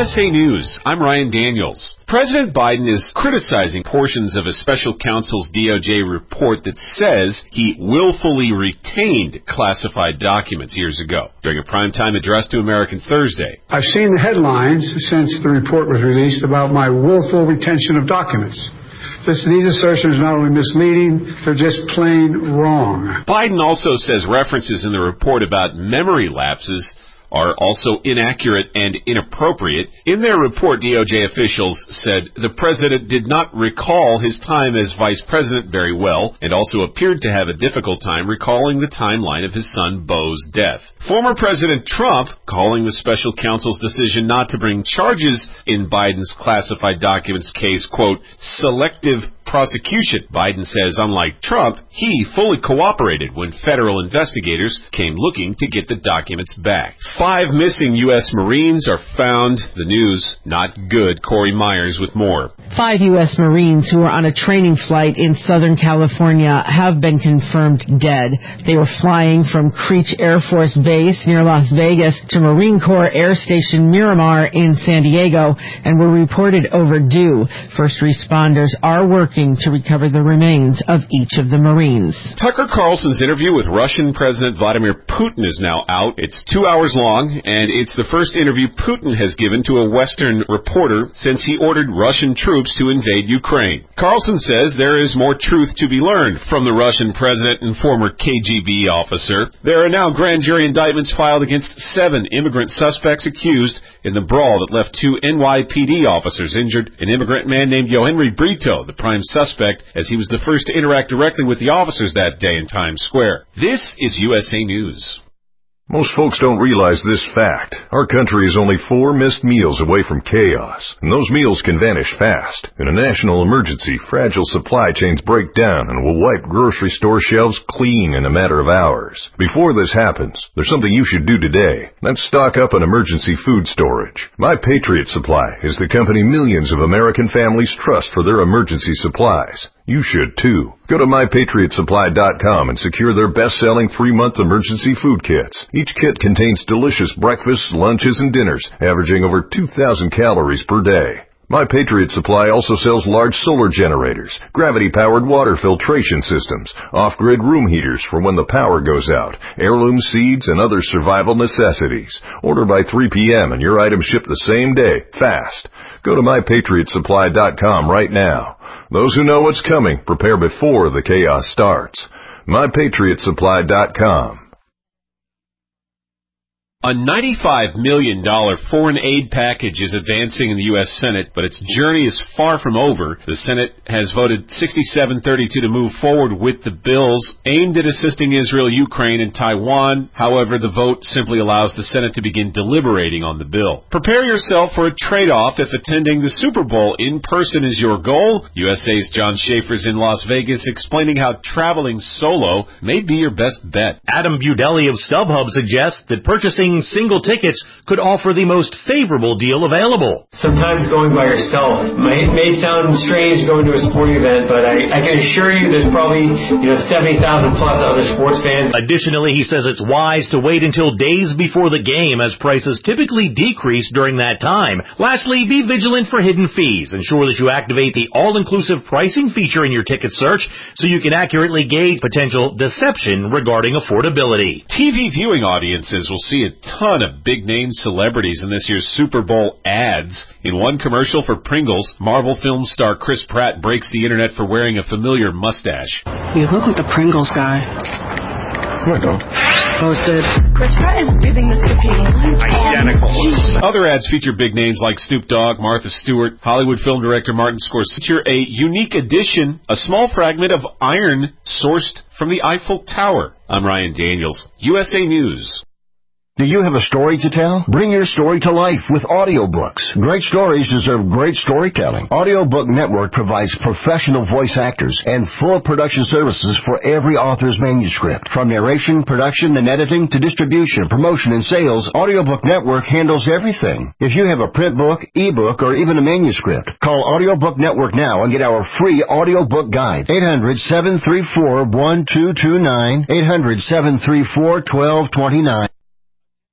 USA News, I'm Ryan Daniels. President Biden is criticizing portions of a special counsel's DOJ report that says he willfully retained classified documents years ago during a primetime address to Americans Thursday. I've seen the headlines since the report was released about my willful retention of documents. These assertions are not only misleading, they're just plain wrong. Biden also says references in the report about memory lapses are also inaccurate and inappropriate. In their report, DOJ officials said the president did not recall his time as vice president very well and also appeared to have a difficult time recalling the timeline of his son Beau's death. Former President Trump calling the special counsel's decision not to bring charges in Biden's classified documents case, quote, selective prosecution. Biden says, unlike Trump, he fully cooperated when federal investigators came looking to get the documents back. 5 missing U.S. Marines are found. The news, not good. Corey Myers with more. 5 U.S. Marines who were on a training flight in Southern California have been confirmed dead. They were flying from Creech Air Force Base near Las Vegas to Marine Corps Air Station Miramar in San Diego and were reported overdue. First responders are working to recover the remains of each of the Marines. Tucker Carlson's interview with Russian President Vladimir Putin is now out. It's 2 hours long, and it's the first interview Putin has given to a Western reporter since he ordered Russian troops to invade Ukraine. Carlson says there is more truth to be learned from the Russian president and former KGB officer. There are now grand jury indictments filed against 7 immigrant suspects accused in the brawl that left 2 NYPD officers injured. An immigrant man named Yohenry Brito, the prime suspect, as he was the first to interact directly with the officers that day in Times Square. This is USA News. Most folks don't realize this fact. Our country is only 4 missed meals away from chaos, and those meals can vanish fast. In a national emergency, fragile supply chains break down and will wipe grocery store shelves clean in a matter of hours. Before this happens, there's something you should do today. That's stock up on emergency food storage. My Patriot Supply is the company millions of American families trust for their emergency supplies. You should too. Go to MyPatriotSupply.com and secure their best-selling 3-month emergency food kits. Each kit contains delicious breakfasts, lunches, and dinners, averaging over 2,000 calories per day. My Patriot Supply also sells large solar generators, gravity-powered water filtration systems, off-grid room heaters for when the power goes out, heirloom seeds, and other survival necessities. Order by 3 p.m. and your items ship the same day, fast. Go to MyPatriotSupply.com right now. Those who know what's coming prepare before the chaos starts. MyPatriotSupply.com. A $95 million foreign aid package is advancing in the U.S. Senate, but its journey is far from over. The Senate has voted 67-32 to move forward with the bills aimed at assisting Israel, Ukraine, and Taiwan. However, the vote simply allows the Senate to begin deliberating on the bill. Prepare yourself for a trade-off if attending the Super Bowl in person is your goal. USA's John Schaefer's in Las Vegas explaining how traveling solo may be your best bet. Adam Budelli of StubHub suggests that purchasing single tickets could offer the most favorable deal available. Sometimes going by yourself may sound strange going to a sporting event, but I can assure you there's probably 70,000 plus other sports fans. Additionally, he says it's wise to wait until days before the game as prices typically decrease during that time. Lastly, be vigilant for hidden fees. Ensure that you activate the all-inclusive pricing feature in your ticket search so you can accurately gauge potential deception regarding affordability. TV viewing audiences will see a ton of big-name celebrities in this year's Super Bowl ads. In one commercial for Pringles, Marvel film star Chris Pratt breaks the internet for wearing a familiar mustache. You look like the Pringles guy. No, I don't. Posted. Chris Pratt is giving this competing. Identical. Other ads feature big names like Snoop Dogg, Martha Stewart, Hollywood film director Martin Scorsese. Feature a unique edition, a small fragment of iron sourced from the Eiffel Tower. I'm Ryan Daniels, USA News. Do you have a story to tell? Bring your story to life with audiobooks. Great stories deserve great storytelling. Audiobook Network provides professional voice actors and full production services for every author's manuscript. From narration, production, and editing to distribution, promotion, and sales, Audiobook Network handles everything. If you have a print book, ebook, or even a manuscript, call Audiobook Network now and get our free audiobook guide. 800-734-1229. 800-734-1229.